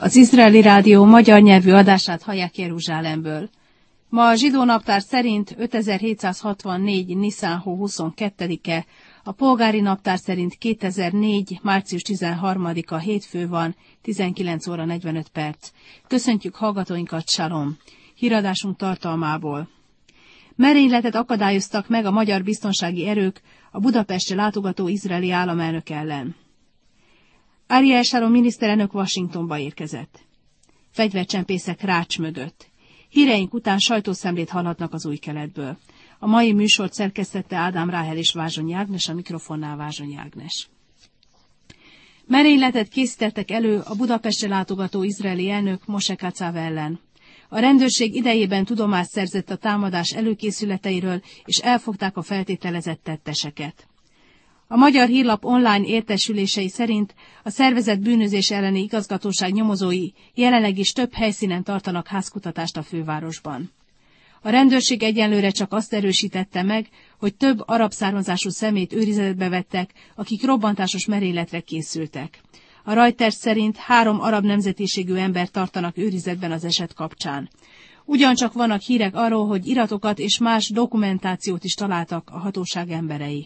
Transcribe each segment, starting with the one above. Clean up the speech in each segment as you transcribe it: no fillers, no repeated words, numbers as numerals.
Az Izraeli Rádió magyar nyelvű adását hallják Jeruzsálemből. Ma a zsidó naptár szerint 5764. Niszán hó 22-e, a polgári naptár szerint 2004. március 13-a hétfő van, 19 óra 45 perc. Köszöntjük hallgatóinkat, Salom! Híradásunk tartalmából. Merényletet akadályoztak meg a magyar biztonsági erők a Budapestre látogató izraeli államelnök ellen. Ariel Sharon miniszterelnök Washingtonba érkezett. Fegyvercsempészek rács mögött. Híreink után sajtószemlét hallhatnak az Új-Keletből. A mai műsort szerkesztette Ádám Ráhel és Vázsonyi Ágnes, a mikrofonnál Vázsonyi Ágnes. Merényletet készítettek elő a Budapestre látogató izraeli elnök Moshe Katsav ellen. A rendőrség idejében tudomást szerzett a támadás előkészületeiről, és elfogták a feltételezett tetteseket. A Magyar Hírlap online értesülései szerint a szervezett bűnözés elleni igazgatóság nyomozói jelenleg is több helyszínen tartanak házkutatást a fővárosban. A rendőrség egyenlőre csak azt erősítette meg, hogy több arab származású személyt őrizetbe vettek, akik robbantásos merényletre készültek. A Reuters szerint 3 arab nemzetiségű embert tartanak őrizetben az eset kapcsán. Ugyancsak vannak hírek arról, hogy iratokat és más dokumentációt is találtak a hatóság emberei.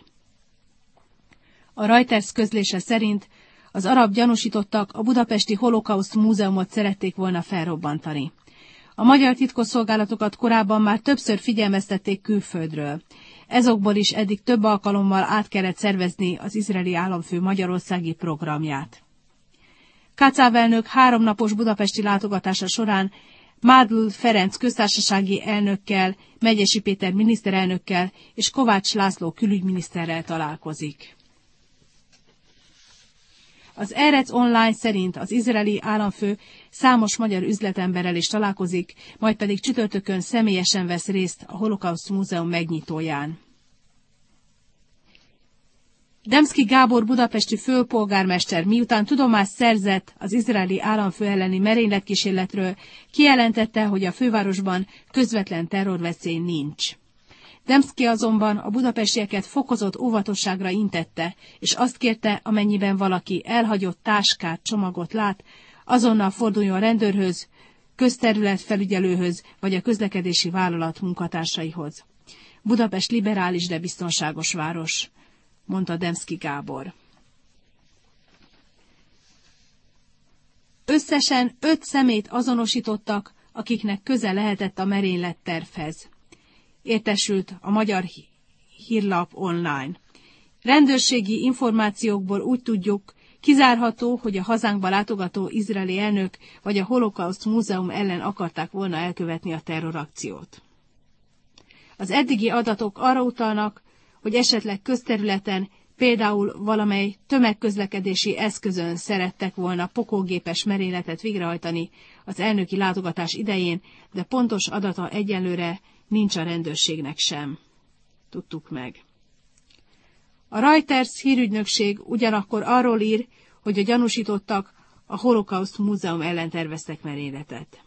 A Reuters közlése szerint az arab gyanúsítottak a budapesti Holokauszt múzeumot szerették volna felrobbantani. A magyar titkosszolgálatokat korábban már többször figyelmeztették külföldről. Ezokból is eddig több alkalommal át kellett szervezni az izraeli államfő magyarországi programját. Katsav elnök 3 napos budapesti látogatása során Mádl Ferenc köztársasági elnökkel, Megyesi Péter miniszterelnökkel és Kovács László külügyminiszterrel találkozik. Az Erec online szerint az izraeli államfő számos magyar üzletemberrel is találkozik, majd pedig csütörtökön személyesen vesz részt a Holokauszt Múzeum megnyitóján. Demszky Gábor budapesti főpolgármester miután tudomást szerzett az izraeli államfő elleni merényletkísérletről, kijelentette, hogy a fővárosban közvetlen terrorveszély nincs. Demszky azonban a budapestieket fokozott óvatosságra intette, és azt kérte, amennyiben valaki elhagyott táskát, csomagot lát, azonnal forduljon a rendőrhöz, közterületfelügyelőhöz vagy a közlekedési vállalat munkatársaihoz. Budapest liberális, de biztonságos város, mondta Demszky Gábor. Összesen 5 személyt azonosítottak, akiknek köze lehetett a merénylettervhez. Értesült a Magyar Hírlap online. Rendőrségi információkból úgy tudjuk, kizárható, hogy a hazánkba látogató izraeli elnök vagy a Holokauszt Múzeum ellen akarták volna elkövetni a terrorakciót. Az eddigi adatok arra utalnak, hogy esetleg közterületen, például valamely tömegközlekedési eszközön szerettek volna pokolgépes merényletet végrehajtani az elnöki látogatás idején, de pontos adata egyenlőre nincs a rendőrségnek sem. Tudtuk meg. A Reuters hírügynökség ugyanakkor arról ír, hogy a gyanúsítottak a Holokauszt Múzeum ellen terveztek merényletet.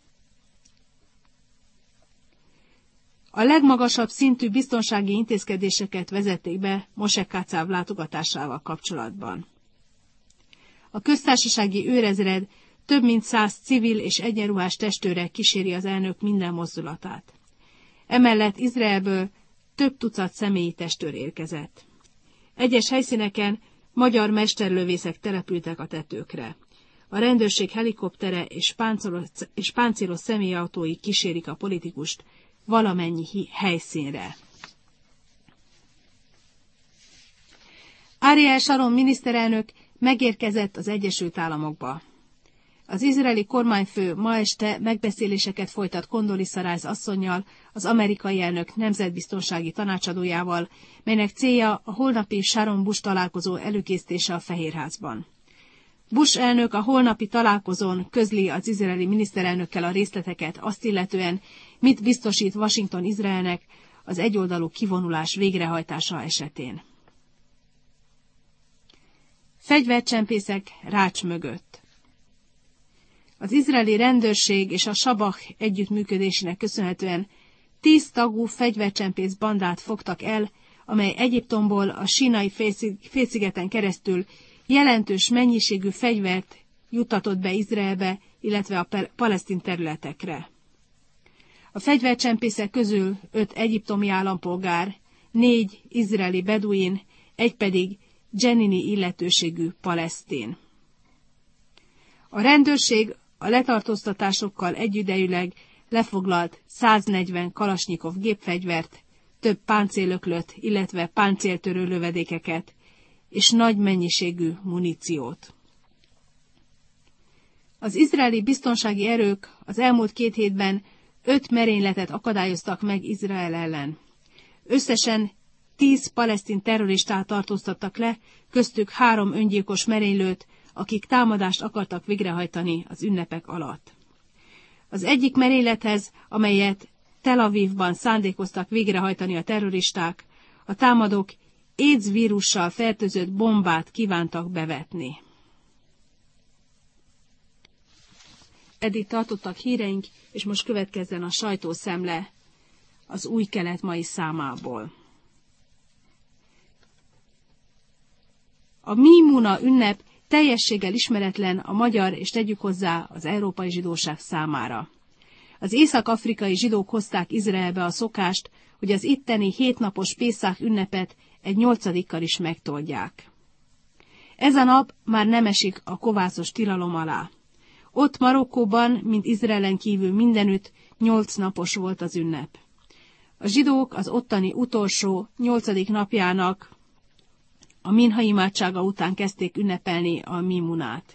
A legmagasabb szintű biztonsági intézkedéseket vezették be Moshe Katsav látogatásával kapcsolatban. A köztársasági őrezred több mint 100 civil és egyenruhás testőre kíséri az elnök minden mozdulatát. Emellett Izraelből több tucat személyi testőr érkezett. Egyes helyszíneken magyar mesterlövészek települtek a tetőkre. A rendőrség helikoptere és páncélos személyautói kísérik a politikust valamennyi helyszínre. Ariel Sharon miniszterelnök megérkezett az Egyesült Államokba. Az izraeli kormányfő ma este megbeszéléseket folytat Condoleezza Rice asszonnyal, az amerikai elnök nemzetbiztonsági tanácsadójával, melynek célja a holnapi Sharon Bush találkozó előkészítése a Fehérházban. Bush elnök a holnapi találkozón közli az izraeli miniszterelnökkel a részleteket azt illetően, mit biztosít Washington Izraelnek az egyoldalú kivonulás végrehajtása esetén. Fegyvercsempészek rács mögött. Az izraeli rendőrség és a Sabah együttműködésének köszönhetően 10 tagú fegyvercsempész bandát fogtak el, amely Egyiptomból a Sínai félszigeten keresztül jelentős mennyiségű fegyvert juttatott be Izraelbe, illetve a palesztin területekre. A fegyvercsempészek közül 5 egyiptomi állampolgár, 4 izraeli beduin, egy pedig dzsenini illetőségű palesztin. A rendőrség a letartóztatásokkal egyidejűleg lefoglalt 140 kalasnyikov gépfegyvert, több páncélöklöt, illetve páncéltörő lövedékeket és nagy mennyiségű muníciót. Az izraeli biztonsági erők az elmúlt 2 hétben 5 merényletet akadályoztak meg Izrael ellen. Összesen 10 palesztin terroristát tartóztattak le, köztük 3 öngyilkos merénylőt, akik támadást akartak végrehajtani az ünnepek alatt. Az egyik merénylethez, amelyet Tel Avivban szándékoztak végrehajtani a terroristák, a támadók AIDS vírussal fertőzött bombát kívántak bevetni. Eddig tartottak híreink, és most következzen a sajtószemle az Új Kelet mai számából. A Mimuna ünnep teljességgel ismeretlen a magyar és tegyük hozzá az európai zsidóság számára. Az észak-afrikai zsidók hozták Izraelbe a szokást, hogy az itteni 7 napos Pészák ünnepet egy 8-kal is megtoldják. Ez a nap már nem esik a kovászos tilalom alá. Ott Marokkóban, mint Izraelen kívül mindenütt 8 napos volt az ünnep. A zsidók az ottani utolsó 8. napjának a minha imádsága után kezdték ünnepelni a Mimunát.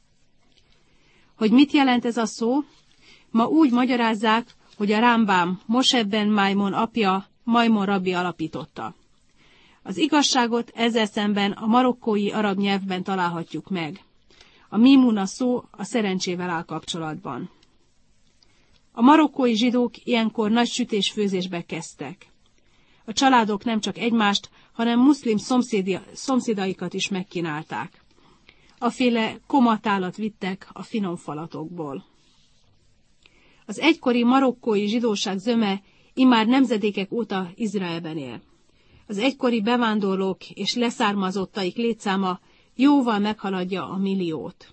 Hogy mit jelent ez a szó? Ma úgy magyarázzák, hogy a Rámbám Moshe ben Maimon apja Maimon rabbi alapította. Az igazságot ezzel szemben a marokkói arab nyelvben találhatjuk meg. A Mimuna szó a szerencsével áll kapcsolatban. A marokkói zsidók ilyenkor nagy sütés-főzésbe kezdtek. A családok nem csak egymást, hanem muszlim szomszédaikat is megkínálták. Aféle komatálat vittek a finom falatokból. Az egykori marokkói zsidóság zöme immár nemzedékek óta Izraelben él. Az egykori bevándorlók és leszármazottaik létszáma jóval meghaladja a 1 milliót.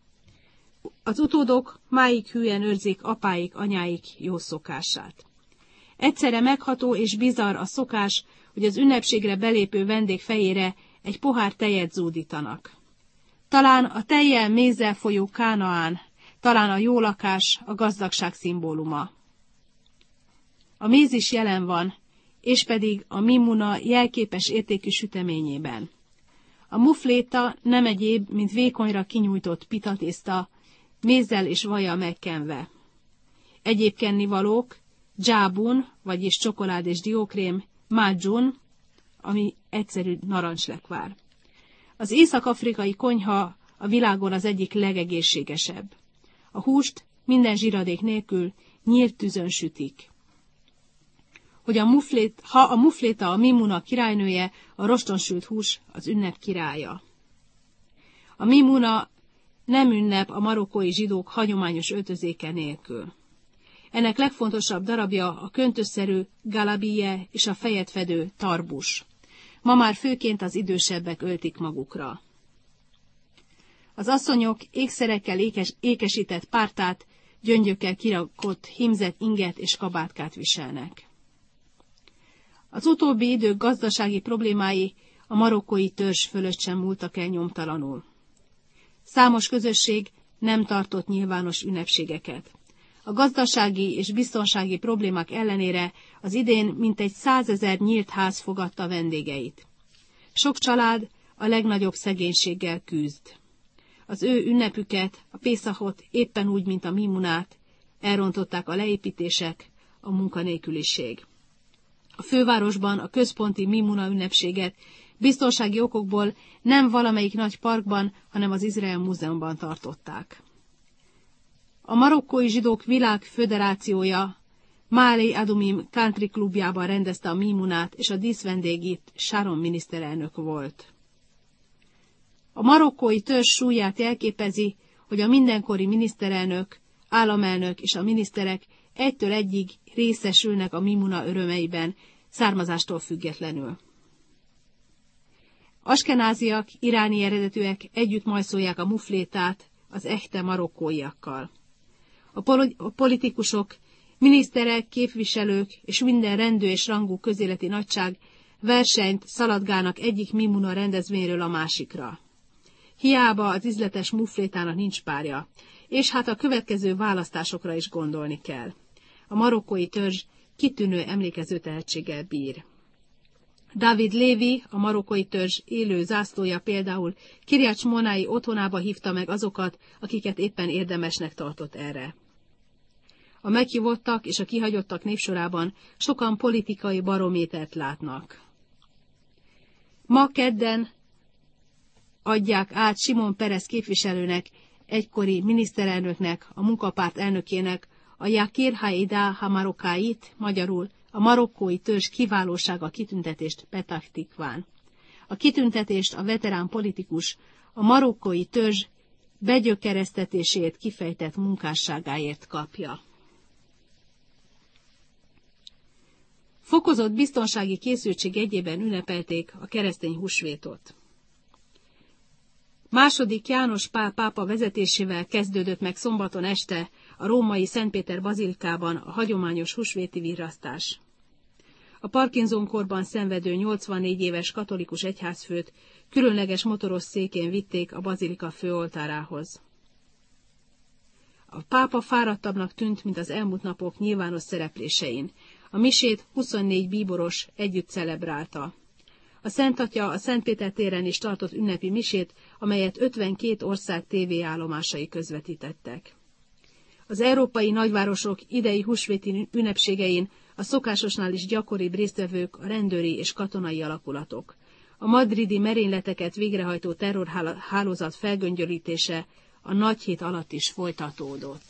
Az utódok máig hűen őrzik apáik, anyáik jó szokását. Egyszerre megható és bizarr a szokás, hogy az ünnepségre belépő vendég fejére egy pohár tejet zúdítanak. Talán a tejjel mézzel folyó Kánaán, talán a jó lakás, a gazdagság szimbóluma. A méz is jelen van, és pedig a Mimuna jelképes értékű süteményében. A mufléta nem egyéb, mint vékonyra kinyújtott pitatészta, mézzel és vajjal megkenve. Egyéb kennivalók, dzsábun, vagyis csokolád és diókrém, mádzsun, ami egyszerű narancslekvár. Az észak-afrikai konyha a világon az egyik legegészségesebb. A húst minden zsiradék nélkül nyílt tűzön sütik. Ha a mufléta a Mimuna királynője, a rostonsült hús az ünnep királya. A Mimuna nem ünnep a marokkói zsidók hagyományos öltözéke nélkül. Ennek legfontosabb darabja a köntösszerű galabije és a fejet fedő tarbus. Ma már főként az idősebbek öltik magukra. Az asszonyok ékszerekkel ékesített pártát, gyöngyökkel kirakott hímzett inget és kabátkát viselnek. Az utóbbi idők gazdasági problémái a marokkói törzs fölött sem múltak el nyomtalanul. Számos közösség nem tartott nyilvános ünnepségeket. A gazdasági és biztonsági problémák ellenére az idén mintegy 100 000 nyílt ház fogadta vendégeit. Sok család a legnagyobb szegénységgel küzd. Az ő ünnepüket, a Pészahot éppen úgy, mint a Mimunát, elrontották a leépítések, a munkanélküliség. A fővárosban a központi Mimuna ünnepséget biztonsági okokból nem valamelyik nagy parkban, hanem az Izrael Múzeumban tartották. A marokkói zsidók világföderációja Málé Adumim country klubjában rendezte a Mimunát, és a díszvendégit Sharon miniszterelnök volt. A marokkói törzs súlyát jelképezi, hogy a mindenkori miniszterelnök, államelnök és a miniszterek egytől egyig részesülnek a Mimuna örömeiben, származástól függetlenül. Askenáziak, iráni eredetűek együtt majszolják a muflétát, az echte marokkóiakkal. A politikusok, miniszterek, képviselők és minden rendő és rangú közéleti nagyság versenyt szaladgálnak egyik Mimuna rendezvényről a másikra. Hiába az ízletes muflétának nincs párja, és hát a következő választásokra is gondolni kell. A marokkói törzs kitűnő emlékező tehetséggel bír. David Lévi, a marokkói törzs élő zászlója például Kiryat Smonai otthonába hívta meg azokat, akiket éppen érdemesnek tartott erre. A meghívottak és a kihagyottak népsorában sokan politikai barométert látnak. Ma kedden adják át Simon Peres képviselőnek, egykori miniszterelnöknek, a munkapárt elnökének a Yakir Haida Hamarokait, magyarul a marokkói törzs kiválósága kitüntetést Petah Tikván. A kitüntetést a veterán politikus a marokkói törzs begyökeresztetését kifejtett munkásságáért kapja. Fokozott biztonsági készültség jegyében ünnepelték a keresztény húsvétot. II. János Pál pápa vezetésével kezdődött meg szombaton este a római Szentpéter bazilikában a hagyományos húsvéti virrasztás. A Parkinson-korban szenvedő 84 éves katolikus egyházfőt különleges motoros székén vitték a bazilika főoltárához. A pápa fáradtabbnak tűnt, mint az elmúlt napok nyilvános szereplésein. A misét 24 bíboros együtt celebrálta. A Szent Atya a Szentpéter téren is tartott ünnepi misét, amelyet 52 ország tévéállomásai közvetítettek. Az európai nagyvárosok idei húsvéti ünnepségein a szokásosnál is gyakoribb résztvevők a rendőri és katonai alakulatok. A madridi merényleteket végrehajtó terrorhálózat felgöngyölítése a nagy hét alatt is folytatódott.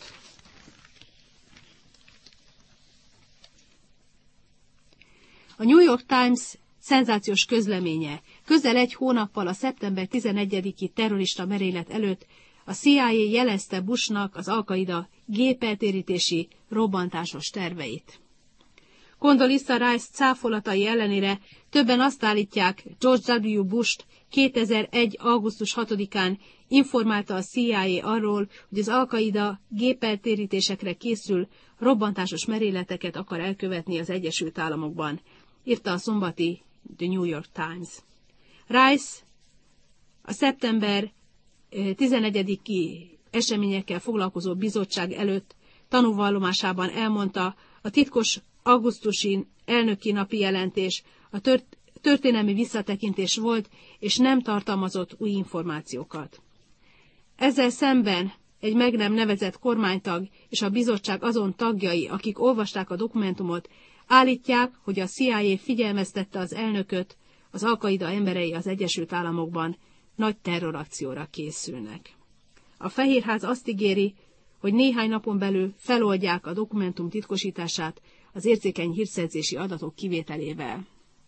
A New York Times szenzációs közleménye: közel egy hónappal a szeptember 11-i terrorista merénylet előtt a CIA jelezte Bushnak az Al-Qaida gépeltérítési, robbantásos terveit. Condoleezza Rice cáfolatai ellenére többen azt állítják, George W. Bush 2001. augusztus 6-án informálta a CIA arról, hogy az Al-Qaida gépeltérítésekre készül, robbantásos merényleteket akar elkövetni az Egyesült Államokban, írta a szombati The New York Times. Rice a szeptember 11-i eseményekkel foglalkozó bizottság előtt tanúvallomásában elmondta, a titkos augusztusi elnöki napi jelentés a történelmi visszatekintés volt, és nem tartalmazott új információkat. Ezzel szemben egy meg nem nevezett kormánytag és a bizottság azon tagjai, akik olvasták a dokumentumot, állítják, hogy a CIA figyelmeztette az elnököt, az Al-Qaida emberei az Egyesült Államokban nagy terrorakcióra készülnek. A Fehérház azt ígéri, hogy néhány napon belül feloldják a dokumentum titkosítását az érzékeny hírszerzési adatok kivételével.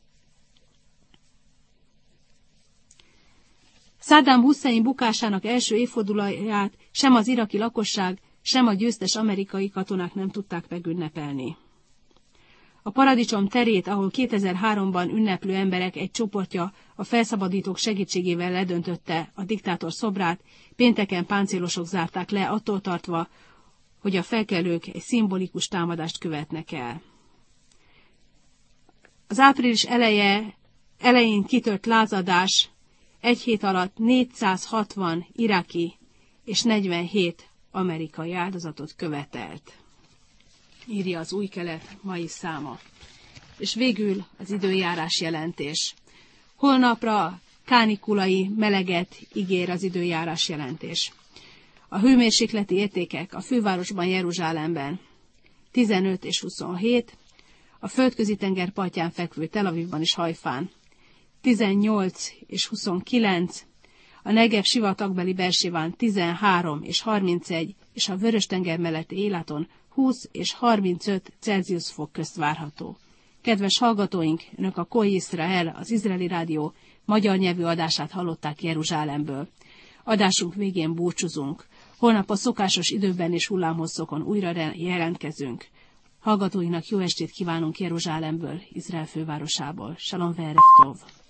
Saddam Hussein bukásának első évfordulóját sem az iraki lakosság, sem a győztes amerikai katonák nem tudták megünnepelni. A paradicsom terét, ahol 2003-ban ünneplő emberek egy csoportja a felszabadítók segítségével ledöntötte a diktátor szobrát, pénteken páncélosok zárták le, attól tartva, hogy a felkelők egy szimbolikus támadást követnek el. Az április elején kitört lázadás egy hét alatt 460 iraki és 47 amerikai áldozatot követelt, írja az Új Kelet mai száma. És végül az időjárás jelentés. Holnapra kánikulai meleget ígér az időjárás jelentés. A hőmérsékleti értékek a fővárosban, Jeruzsálemben 15 és 27, a földközi tenger partján fekvő Tel Avivban és Hajfán 18 és 29, a Negev sivatagbeli Bersiván 13 és 31, és a Vörös-tenger melletti Élaton 20 és 35 Celsius fok közt várható. Kedves hallgatóink, önök a Kol Yisrael, az izraeli rádió magyar nyelvű adását hallották Jeruzsálemből. Adásunk végén búcsúzunk. Holnap a szokásos időben és hullámhosszokon újra jelentkezünk. Hallgatóinak jó estét kívánunk Jeruzsálemből, Izrael fővárosából. Shalom ve'erev tov.